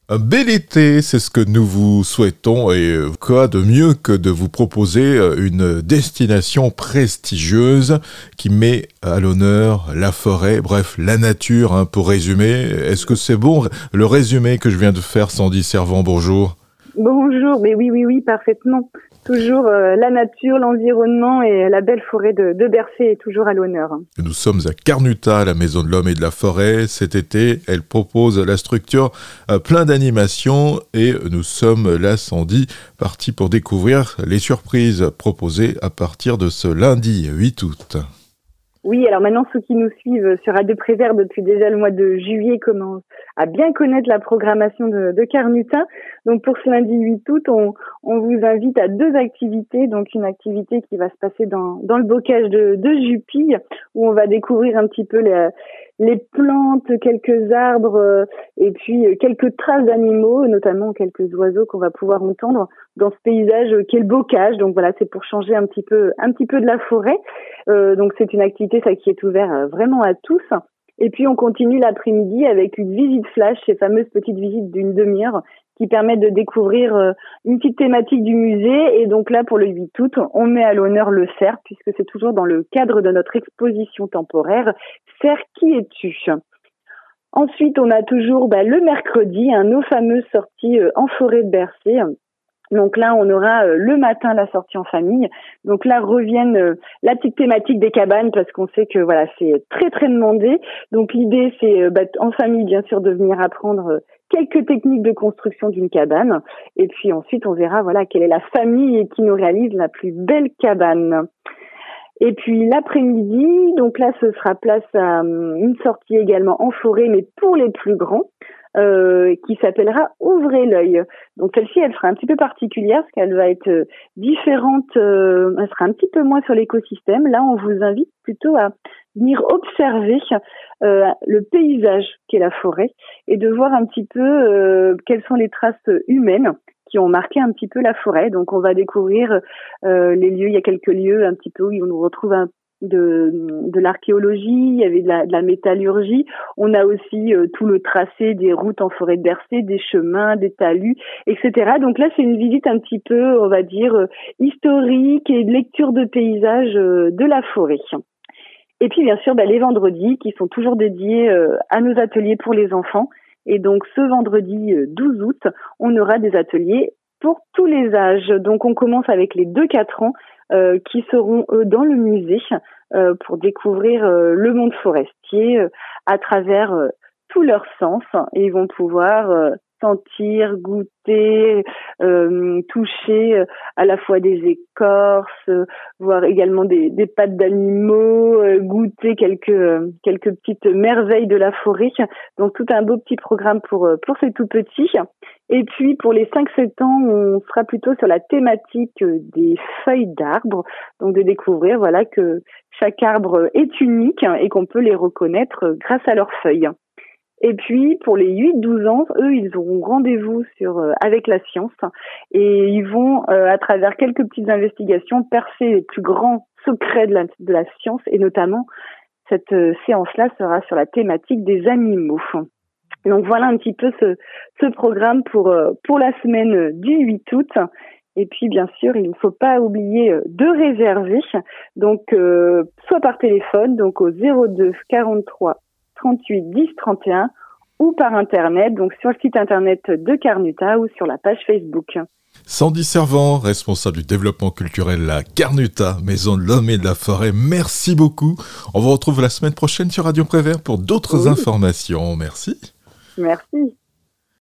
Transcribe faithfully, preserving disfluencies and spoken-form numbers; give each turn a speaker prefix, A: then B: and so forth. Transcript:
A: Un bel été, c'est ce que nous vous souhaitons et quoi de mieux que de vous proposer une destination prestigieuse qui met à l'honneur la forêt, bref, la nature, hein, pour résumer. Est-ce que c'est bon le résumé que je viens de faire, Sandy Servan? Bonjour.
B: Bonjour, mais oui, oui, oui, parfaitement. Toujours euh, la nature, l'environnement et la belle forêt de, de Bercé est toujours à l'honneur.
A: Nous sommes à Carnuta, la Maison de l'Homme et de la Forêt. Cet été, elle propose la structure euh, plein d'animations et nous sommes là, Sandy, partis pour découvrir les surprises proposées à partir de ce lundi huit août.
B: Oui, alors maintenant, ceux qui nous suivent sur Radio Prévert depuis déjà le mois de juillet commencent à bien connaître la programmation de, de Carnuta. Donc pour ce lundi huit août, on, on vous invite à deux activités. Donc une activité qui va se passer dans, dans le bocage de, de Jupille, où on va découvrir un petit peu les, les plantes, quelques arbres euh, et puis quelques traces d'animaux, notamment quelques oiseaux qu'on va pouvoir entendre dans ce paysage qu'est le bocage. Donc voilà, c'est pour changer un petit peu, un petit peu de la forêt. Euh, donc c'est une activité ça qui est ouverte vraiment à tous. Et puis on continue l'après-midi avec une visite flash, ces fameuses petites visites d'une demi-heure qui permettent de découvrir euh, une petite thématique du musée. Et donc là, pour le huit août, on met à l'honneur le cerf, puisque c'est toujours dans le cadre de notre exposition temporaire « Cerf, qui es-tu ?» Ensuite, on a toujours bah, le mercredi, hein, nos fameuses sorties euh, en forêt de Bercé. Donc là, on aura euh, le matin la sortie en famille. Donc là, reviennent euh, la petite thématique des cabanes parce qu'on sait que voilà, c'est très très demandé. Donc l'idée, c'est euh, bah, en famille, bien sûr, de venir apprendre euh, quelques techniques de construction d'une cabane. Et puis ensuite, on verra voilà quelle est la famille qui nous réalise la plus belle cabane. Et puis l'après-midi, donc là, ce sera place à um, une sortie également en forêt, mais pour les plus grands. Euh, qui s'appellera Ouvrez l'œil. Donc celle-ci, elle sera un petit peu particulière parce qu'elle va être euh, différente, euh, elle sera un petit peu moins sur l'écosystème. Là, on vous invite plutôt à venir observer euh, le paysage qu'est la forêt et de voir un petit peu euh, quelles sont les traces humaines qui ont marqué un petit peu la forêt. Donc on va découvrir euh, les lieux, il y a quelques lieux un petit peu où on nous retrouve un de de l'archéologie, il y avait de la, de la métallurgie, on a aussi euh, tout le tracé des routes en forêt de Bercé, des chemins, des talus, et cetera. Donc là, c'est une visite un petit peu, on va dire, euh, historique et de lecture de paysages euh, de la forêt. Et puis, bien sûr, bah, les vendredis qui sont toujours dédiés euh, à nos ateliers pour les enfants. Et donc, ce vendredi euh, douze août, on aura des ateliers pour tous les âges. Donc, on commence avec les deux quatre ans euh, qui seront, eux, dans le musée euh, pour découvrir euh, le monde forestier euh, à travers euh, tous leurs sens. Et ils vont pouvoir euh, sentir, goûter, euh, toucher euh, à la fois des écorces, euh, voir également des, des pattes d'animaux, euh, goûter quelques euh, quelques petites merveilles de la forêt. Donc tout un beau petit programme pour pour ces tout petits. Et puis pour les cinq sept ans, on sera plutôt sur la thématique des feuilles d'arbres, donc de découvrir voilà que chaque arbre est unique et qu'on peut les reconnaître grâce à leurs feuilles. Et puis, pour les huit douze ans, eux, ils auront rendez-vous sur euh, avec la science et ils vont, euh, à travers quelques petites investigations, percer les plus grands secrets de la, de la science et notamment, cette euh, séance-là sera sur la thématique des animaux. Donc voilà un petit peu ce, ce programme pour, euh, pour la semaine du huit août. Et puis, bien sûr, il ne faut pas oublier de réserver, donc euh, soit par téléphone, donc au zéro deux quarante-trois trente-huit dix trente et un ou par internet, donc sur le site internet de Carnuta ou sur la page Facebook.
A: Sandy Servan, responsable du développement culturel à Carnuta, Maison de l'Homme et de la Forêt, merci beaucoup. On vous retrouve la semaine prochaine sur Radio Prévert pour d'autres oui. informations. Merci.
B: Merci.